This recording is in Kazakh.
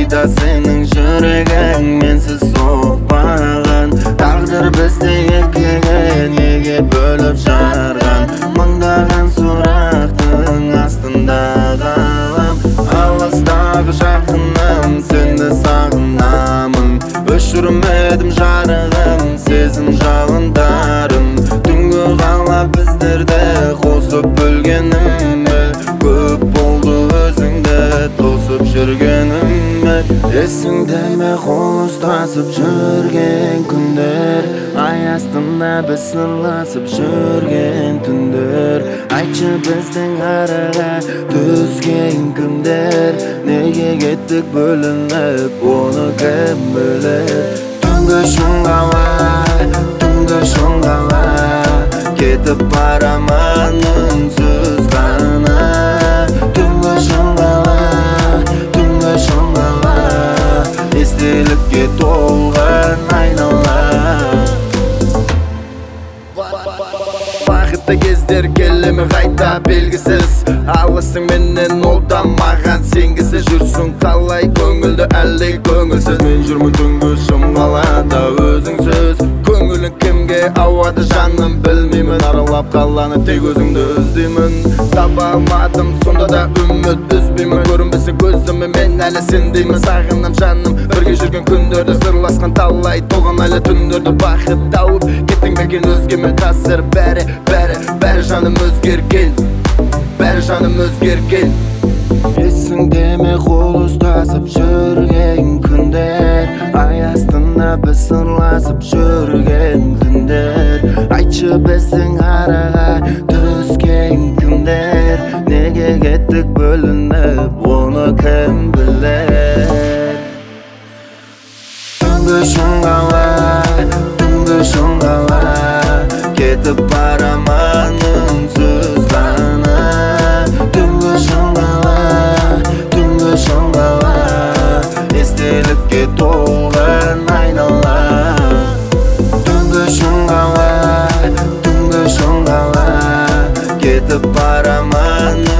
Қайда сенің жүрегің менсіз соқпаған? Тағдыр бізді екіге неге бөліп жарған? Мыңдаған сұрақтың астында қалам. Алыстағы жақыным, сені сағынамын. Өшірмедім жарығым, сезім жалындарын. Түнгі қала біздерді қосып бөлгенім. Көп болды өзіңді тосып жүргенім. Есіңде ме қол ұстасып жүрген күндер? Ай астында біз сырласып жүрген түндер. Айтшы біздің араға түскен кімдер? Неге кеттік бөлініп, оны кім білер? Түнгі шыңғала кетіп барамын үнсіз ғана. Түнгі шыңғала естелікке толған айнала. Бақытты кездер келемі қайта белгісіз, алысың менен ол да маған сенгісіз. Жүрсің қалай көңілді әлде көңілсіз? Мен жүрмін түнгі шымғалада өзіңсіз. Көңілің кімге ауады жаным білмеймін. Аралап қаланы тек өзіңді іздеймін. Таба алмадым сонда да үміт үзбеймін. Көрінбесін көзіме мен әлі сендеймін. Сағынам жаным бірге жүрген күндерді, сырласқан талай толған әлі түндерді. Бақыт тауып кеттің берген өзгемен қазір бәрі жаным өзгерген, бәрі жаным өзгерген. Есіңде ме қол ұстасып жүрген күндер? Ай астында біз сырласып жүрген түндер. Айтшы біздің араға түскен кімдер? Неге кеттік бөлініп, оны кім білер? Түнгі шыңғала кетіп барамын үнсіз ғана. Түнгі шыңғала естелікке толған айнала. Түнгі шыңғала кетіп барамын